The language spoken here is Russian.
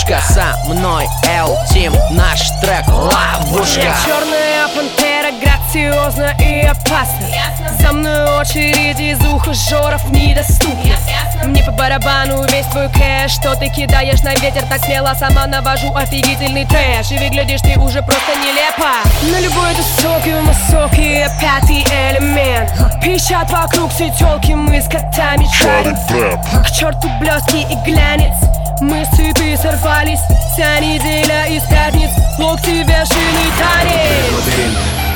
ловушка. Со мной L-Team, наш трек ловушка. Я черная пантера, грациозна и опасна. За мной очередь из ухажеров недоступна. Мне по барабану весь твой кэш, что ты кидаешь на ветер так смело. Сама навожу офигительный трэш, и выглядишь ты уже просто нелепо. На любой тусовке в массовке пятый элемент. Пищат вокруг все тёлки, мы с котами шарим. К черту блестки и глянец, мы с цепи сорвались. Вся неделя из пятниц, локти, вершины танец.